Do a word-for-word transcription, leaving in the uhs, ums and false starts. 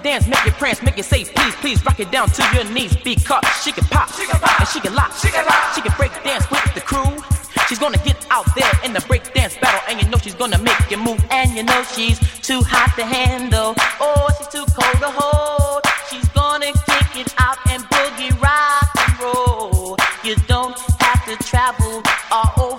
dance, make it prance, make it say please, please rock it down to your knees because she can pop, she can pop and she can lock, she can lock. She can break dance with the crew. She's gonna get out there in the break dance battle, and you know she's gonna make you move, and you know she's too hot to handle. Oh, she's too cold to hold. She's gonna kick it out and boogie rock and roll. You don't have to travel all over